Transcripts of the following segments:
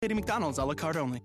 Lady McDonald's a la carte only.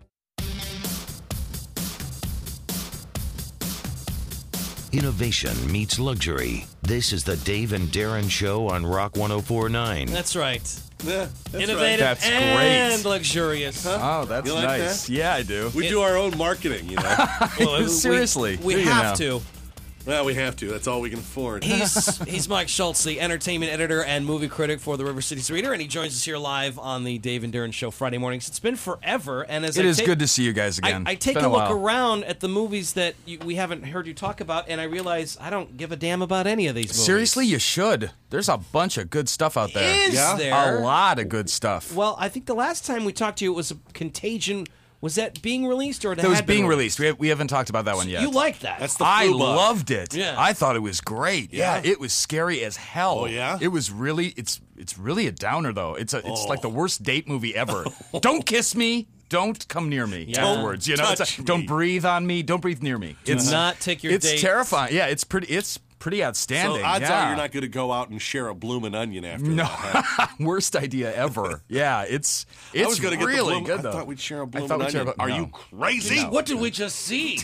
Innovation meets luxury. This is the Dave and Darren Show on Rock 104.9. That's right. Yeah, Innovative right. That's and great. luxurious. Oh, that's You like nice. that? Yeah, I do. We do our own marketing, you know. Well, Seriously. We Do you have now? to. Well, we have to. That's all we can afford. He's Mike Schultz, the entertainment editor and movie critic for the River Cities Reader, and he joins us here live on the Dave and Darren Show Friday mornings. It's been forever, and as It is good to see you guys again. I take It's a been look while. around at the movies that we haven't heard you talk about, and I realize I don't give a damn about any of these movies. Seriously, you should. There's a bunch of good stuff out there. Is Yeah? there? A lot of good stuff. Well, I think the last time we talked to you, it was Contagion. Was that being released, or That was had been being released. We haven't talked about that one yet. You liked that? That's the I flu bug. loved it. Yeah. I thought it was great. Yeah? It was scary as hell. Oh, yeah? It was really it's really a downer though. It's like the worst date movie ever. Don't kiss me. Don't come near me afterwards. You know, touch don't me. breathe on me. Don't breathe near me. Do not take your It's date. terrifying. Yeah, it's pretty outstanding. So odds yeah. are you're not going to go out and share a bloomin' onion after that. Huh? Worst idea ever. Yeah, it's I was gonna really get the good I though. thought we'd share a I bloomin' thought we'd share onion. a- Are no. you crazy? What did we just see?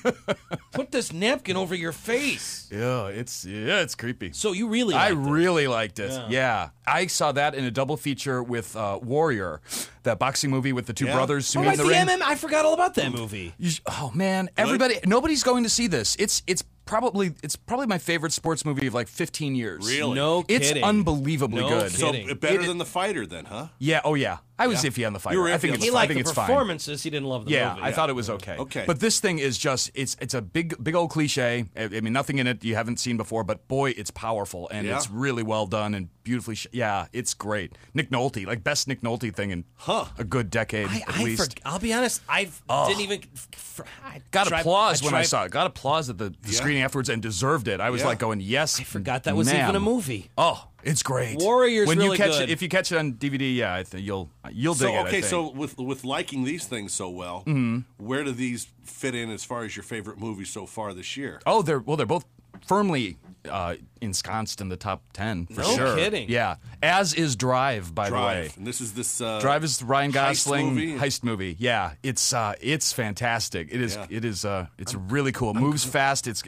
Put this napkin over your face. Yeah, it's creepy. So you really I liked it. really liked it. Yeah. I saw that in a double feature with Warrior, that boxing movie with the two Yeah. brothers Oh, who right, in the the ring. MM. I forgot all about that movie. Oh man, nobody's going to see this. It's probably my favorite sports movie of like 15 years. Really? No It's kidding. unbelievably No good. So kidding. better than The Fighter then, huh? Yeah, oh yeah. I was Yeah. iffy on the fighter. You were I iffy think on it's the He I liked think the it's fine. performances. He didn't love the Yeah, movie. I thought it was okay. Okay. But this thing is just it's a big old cliche. I mean, nothing in it you haven't seen before, but boy, it's powerful and Yeah? it's really well done and beautifully. Yeah, it's great. Nick Nolte, like best Nick Nolte thing in a good decade at least. I'll be honest. I didn't even. Got applause when I tried- saw it. Got applause at the screening afterwards and deserved it. I was Yeah. like going, yes. I forgot that was even a movie. Oh, it's great. Warrior's when really you catch good. it, if you catch it on DVD, yeah, I think you'll dig So it. I okay, think. so with liking these things so well, Mm-hmm. where do these fit in as far as your favorite movies so far this year? Oh, they're both firmly ensconced in the top 10 for No sure. kidding. Yeah, as is Drive, by the way. Drive. And this is this Drive is the Ryan Gosling heist movie? Yeah, it's fantastic. It is Yeah. it's really cool. It moves fast. It's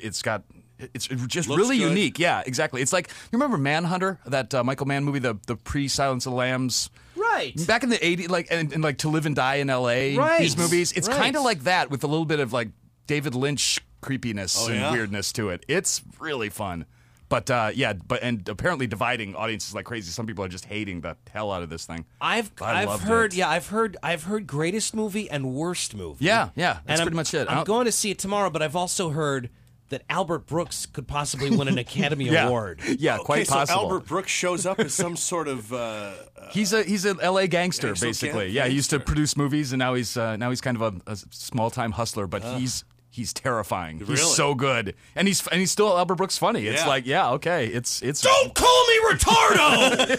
just Looks really good. unique. Yeah, exactly. It's like you remember Manhunter, that Michael Mann movie, the pre Silence of the Lambs. Right. Back in the 80s, like and like To Live and Die in L.A. Right. These movies, it's Right. kind of like that with a little bit of like David Lynch creepiness Oh, and yeah? weirdness to it. It's really fun. But and apparently dividing audiences like crazy. Some people are just hating the hell out of this thing. I've loved heard. it. Yeah, I've heard greatest movie and worst movie. Yeah, that's And pretty much it. I I'm don't- going to see it tomorrow, but I've also heard that Albert Brooks could possibly win an Academy Yeah. Award. Yeah, Okay, quite so possible. Albert Brooks shows up as some sort of He's an L.A. gangster, Gangster basically. gang- Yeah, he used to gangster. produce movies, and now he's kind of a small time hustler. But he's terrifying. He's Really? so good, and he's still Albert Brooks funny. It's Yeah. like okay, it's Don't call me retardo.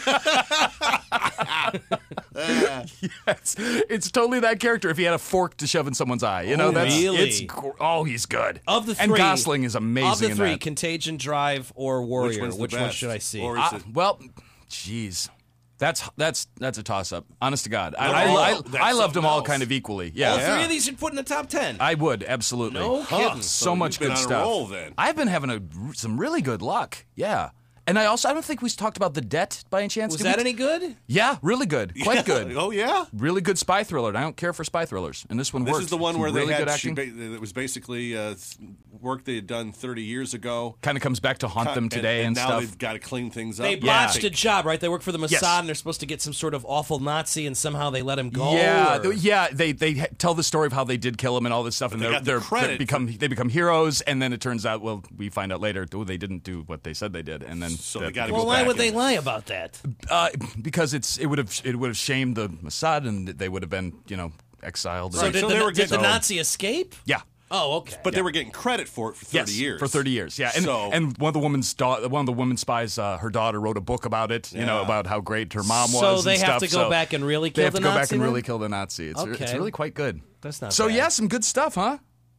it's totally that character. If he had a fork to shove in someone's eye, you know, Oh, that's really? he's good. Of the three, and Gosling is amazing. Of the in three, that. Contagion, Drive, or Warrior, one's the which one best? should I see? Or is it- Well, jeez. That's a toss up. Honest to God, all- I that's loved them something all else. kind of equally. All Yeah, three of these should put in the top 10. I would absolutely. No kidding. So much you've been good on a stuff. roll, then. I've been having some really good luck. Yeah. And I don't think we talked about The Debt by any chance. Was Did we that any good? Yeah, really good. Quite good. Oh yeah. Really good spy thriller. And I don't care for spy thrillers. And this one This worked. is the one Some where really they good had acting. it was basically work they had done 30 years ago. Kind of comes back to haunt them today and now stuff. they've got to clean things up. They botched Yeah. a job, right? They work for the Mossad, Yes. and they're supposed to get some sort of awful Nazi, and somehow they let him go. Yeah, or- They tell the story of how they did kill him and all this stuff, and they got the credit they become heroes, and then it turns out, well, we find out later, they didn't do what they said they did, and then So they gotta Well, go why back would they and- lie about that? because it would have shamed the Mossad, and they would have been exiled. So Right, did, so the, they were did the getting- Nazi escape? Yeah. Oh, okay. But they were getting credit for it for 30 Yes, years. for 30 years, yeah. And, So- and one of the women spies, her daughter wrote a book about it, Yeah. about how great her mom was. So they and have stuff. to go back and really kill They have the to go back Nazi and then? really kill the Nazi. It's Okay. really quite good. That's not So bad. yeah, some good stuff, huh?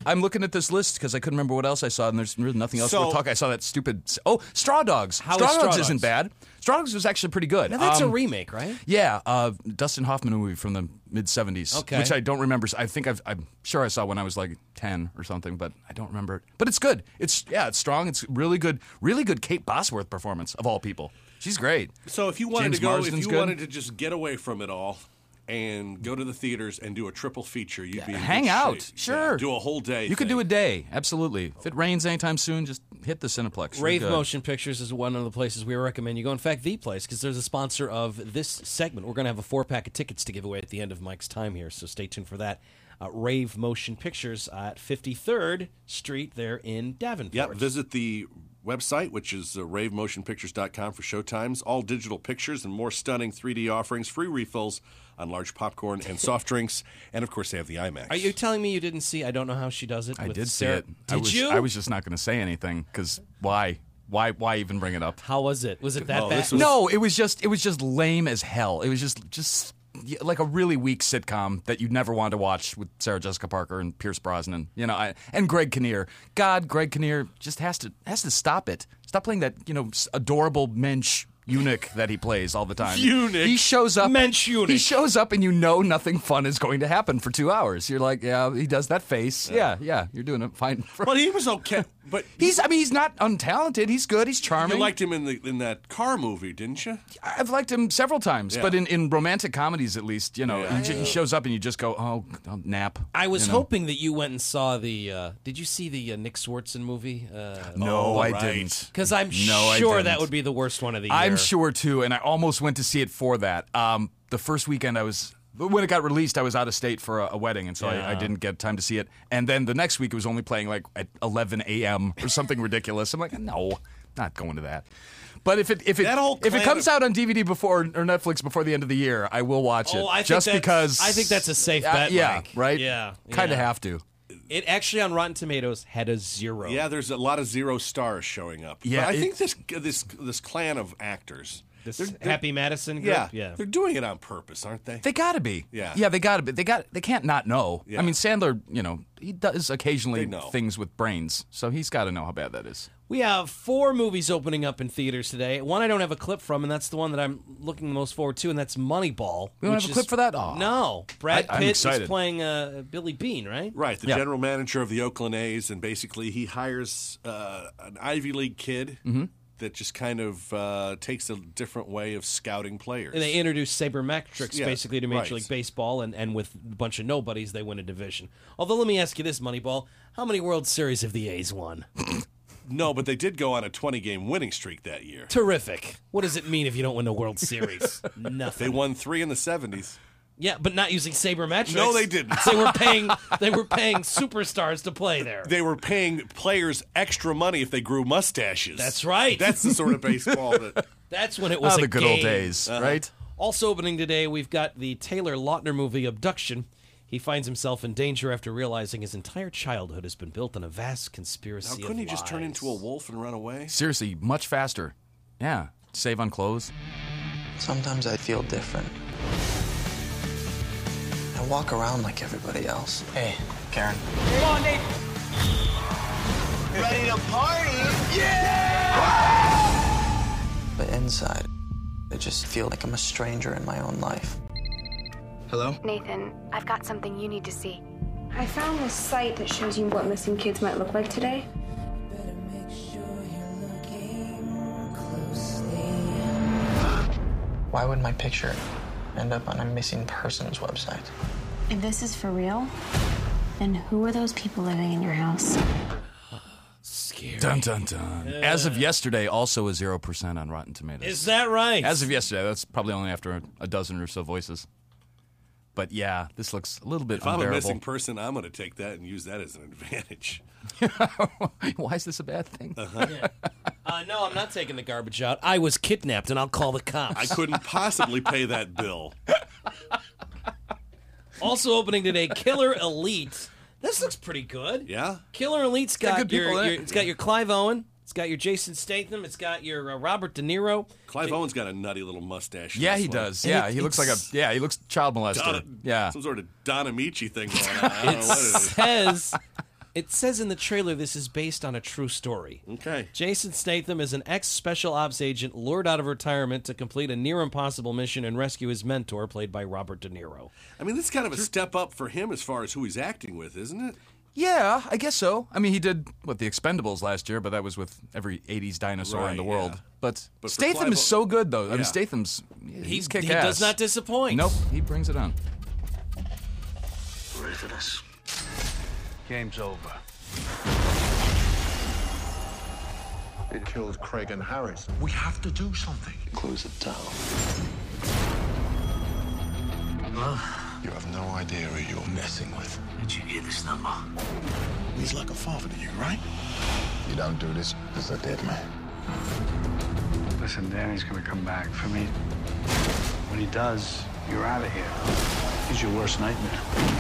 I'm looking at this list because I couldn't remember what else I saw, and there's really nothing else So- to talk. I saw that stupid. Oh, Straw Dogs. How is Straw Straw Dogs Dogs? isn't bad. Straw Dogs was actually pretty good. Now, that's a remake, right? Yeah, Dustin Hoffman movie from the mid-'70s, Okay. which I don't remember. I think I'm sure I saw when I was like 10 or something, but I don't remember it. But it's good. It's strong. It's really good Kate Bosworth performance, of all people. She's great. So if you wanted James to go, Marsden's if you good. wanted to just get away from it all and go to the theaters and do a triple feature, you'd be in Hang good out. shape. Sure. Yeah, do a whole day. You could thing. do a day, absolutely. If it rains anytime soon, just hit the Cineplex. You're Rave good. Motion Pictures is one of the places we recommend you go. In fact, the place, because there's a sponsor of this segment. We're going to have a 4-pack of tickets to give away at the end of Mike's time here, so stay tuned for that. Rave Motion Pictures at 53rd Street there in Davenport. Yep, visit the website, which is ravemotionpictures.com for showtimes. All digital pictures and more stunning 3D offerings, free refills on large popcorn and soft drinks, and of course they have the IMAX. Are you telling me you didn't see I Don't Know How She Does It? I with did see Sarah? it. Did you? I was just not going to say anything because why? Why even bring it up? How was it? Was it that Oh, bad? this was- No, it was just lame as hell. It was just like a really weak sitcom that you'd never want to watch with Sarah Jessica Parker and Pierce Brosnan, and Greg Kinnear. God, Greg Kinnear just has to stop it. Stop playing that adorable mensch eunuch that he plays all the time. Eunuch. He shows up. Mensch eunuch. He shows up, and nothing fun is going to happen for 2 hours. You're like, yeah, he does that face. Yeah, you're doing it fine. But he was okay. But He's not untalented. He's good. He's charming. you liked him in that car movie, didn't you? I've liked him several times, Yeah. but in romantic comedies, at least, Yeah. he shows up and you just go, oh, I'll nap. I was you know? hoping that you went and saw the. Did you see the Nick Swartzen movie? No, Oh, I right. didn't. Because I'm No, I sure didn't. that would be the worst one of the year. I'm sure too, and I almost went to see it for that. The first weekend when it got released, I was out of state for a wedding, and so I didn't get time to see it. And then the next week, it was only playing like at 11 a.m. or something ridiculous. I'm like, no, not going to that. But if That whole it clan comes of- out on DVD or Netflix before the end of the year, I will watch it. Oh, I think just that's- because I think that's a safe bet, yeah, Mike. right. Yeah, kind of yeah. have to. It actually on Rotten Tomatoes had a 0. Yeah, there's a lot of 0 stars showing up. Yeah, but I think this clan of actors. This they're- Happy Madison group? Yeah, they're doing it on purpose, aren't they? They gotta be. Yeah. they gotta be. They can't not know. Yeah. I mean, Sandler, he does occasionally They know. things with brains, so he's got to know how bad that is. We have 4 movies opening up in theaters today. One I don't have a clip from, and that's the one that I'm looking the most forward to, and that's Moneyball. We don't which have a is- clip for that? Aw. No. Brad I'm Pitt excited. is playing Billy Bean, right? Right, the Yeah. general manager of the Oakland A's, and basically he hires an Ivy League kid that just kind of takes a different way of scouting players. And they introduce sabermetrics Yeah, basically to Major right. League Baseball, and with a bunch of nobodies, they win a division. Although, let me ask you this, Moneyball. How many World Series have the A's won? No, but they did go on a 20-game winning streak that year. Terrific. What does it mean if you don't win a World Series? Nothing. They won 3 in the 70s. Yeah, but not using sabermetrics. No, they didn't. They were paying superstars to play there. They were paying players extra money if they grew mustaches. That's right. That's the sort of baseball that... That's when it was the a good old game. days, right? Also opening today, we've got the Taylor Lautner movie Abduction. He finds himself in danger after realizing his entire childhood has been built on a vast conspiracy Now, couldn't he of just turn lies. into a wolf and run away? Seriously, much faster. Yeah, save on clothes. Sometimes I feel different. I walk around like everybody else. Hey, Karen. Come on, Nate. Ready to party? Yeah! But inside, I just feel like I'm a stranger in my own life. Hello? Nathan, I've got something you need to see. I found this site that shows you what missing kids might look like today. Why would my picture end up on a missing persons website? If this is for real, then who are those people living in your house? Scary. Dun dun dun. As of yesterday, also a 0% on Rotten Tomatoes. Is that right? As of yesterday, that's probably only after a dozen or so voices. But yeah, this looks a little bit If I'm a unbearable. missing person, I'm going to take that and use that as an advantage. Why is this a bad thing? No, I'm not taking the garbage out. I was kidnapped, and I'll call the cops. I couldn't possibly pay that bill. Also opening today, Killer Elite. This looks pretty good. Yeah? Killer Elite's got good people in it. it's got your Clive Owen, it's got your Jason Statham, it's got your Robert De Niro. Clive Owen's got a nutty little mustache. in Yeah, this he one. does. Yeah, he looks like he looks child molester. Donna, Yeah. Some sort of Don Amici thing going on. I don't know what it is. Says It says in the trailer this is based on a true story. Okay. Jason Statham is an ex-special ops agent lured out of retirement to complete a near-impossible mission and rescue his mentor, played by Robert De Niro. I mean, this is kind of a step up for him as far as who he's acting with, isn't it? Yeah, I guess so. I mean, he did, The Expendables last year, but that was with every 80s dinosaur in the Right, world. yeah. But But for Statham Clive is so good, though. I Yeah. mean, Statham's, he's kick-ass. He does not disappoint. Nope, he brings it on. Ready for this? Game's over. It killed Craig and Harris. We have to do something. Close it down. You have no idea who you're messing with. Did you get this number? He's like a father to you, right? You don't do this, there's a dead man. Listen, Danny's gonna come back for me. When he does, you're out of here. He's your worst nightmare.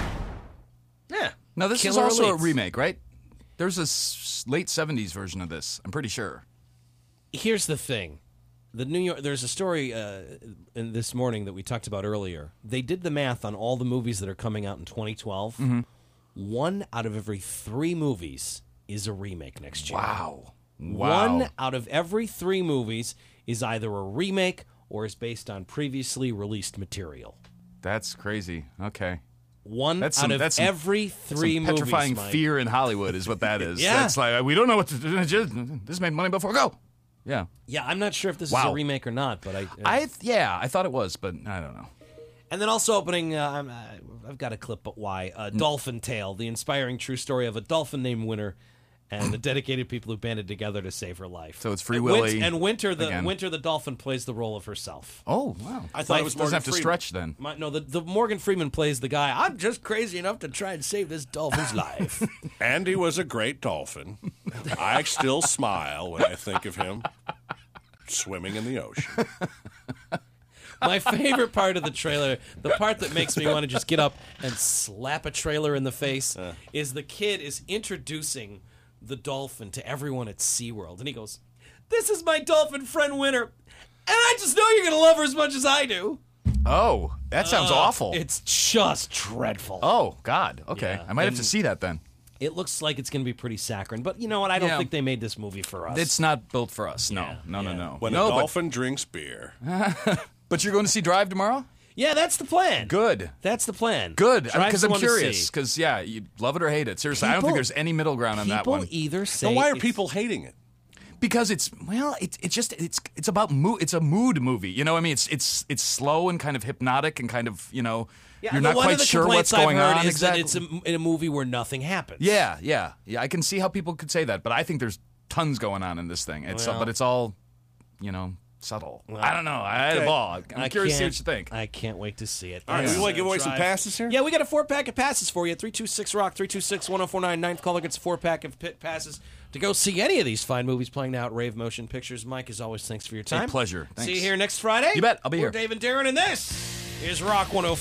Yeah. Now, this is Killer also a Elites. remake, right? There's a late 70s version of this, I'm pretty sure. Here's the thing. There's a story in this morning that we talked about earlier. They did the math on all the movies that are coming out in 2012. Mm-hmm. 1 out of every 3 movies is a remake next year. Wow. 1 out of every 3 movies is either a remake or is based on previously released material. That's crazy. Okay. One That's out some- of that's some- every 3 Some movies. petrifying Mike. fear in Hollywood is what that is. Yeah. That's like, we don't know what to do. This made money before. Go. Yeah. Yeah, I'm not sure if this is Wow. a remake or not, but I thought it was, but I don't know. And then also opening, I've got a clip, but why? Dolphin Tale, the inspiring true story of a dolphin named Winter and the dedicated people who banded together to save her life. So it's Free And Willy And Winter again. the dolphin, plays the role of herself. Oh, wow. I thought it was Doesn't Morgan have to Freeman. stretch then. No, the Morgan Freeman plays the guy. I'm just crazy enough to try and save this dolphin's life. Andy was a great dolphin. I still smile when I think of him swimming in the ocean. My favorite part of the trailer, the part that makes me want to just get up and slap a trailer in the face, is the kid is introducing the dolphin to everyone at SeaWorld. And he goes, "This is my dolphin friend Winter, and I just know you're going to love her as much as I do." Oh, that sounds awful. It's just dreadful. Oh, God. Okay. Yeah, I might have and- to see that then. It looks like it's going to be pretty saccharine. But you know what? I don't Yeah. think they made this movie for us. It's not built for us. No. Yeah, No. yeah. No. When no, a dolphin drinks beer. But you're going to see Drive tomorrow? Yeah, that's the plan. Good. That's the plan. Good. Drive's Because the I'm one to curious. see. Because, yeah, you love it or hate it. Seriously, I don't think People- there's any middle ground on that People one. either say Now, why are it's- people hating it? Because it's about mood. It's a mood movie. You know what I mean? It's slow and kind of hypnotic and kind of, you're not one quite of the sure what's complaints I've going heard on is that exactly. it's a movie where nothing happens. Yeah. I can see how people could say that, but I think there's tons going on in this thing. But it's all, subtle. I don't know. I had a ball. I'm curious to see what you think. I can't wait to see it. All right, Yes. we want to give away some Drive. passes here? Yeah, we got a 4-pack of passes for you. 326-ROCK, 326-1049. Ninth caller gets a 4-pack of pit passes to go see any of these fine movies playing now at Rave Motion Pictures. Mike, as always, thanks for your time. pleasure. Thanks. See you here next Friday. You bet. I'll be We're here. Dave and Darren, and this is Rock 104.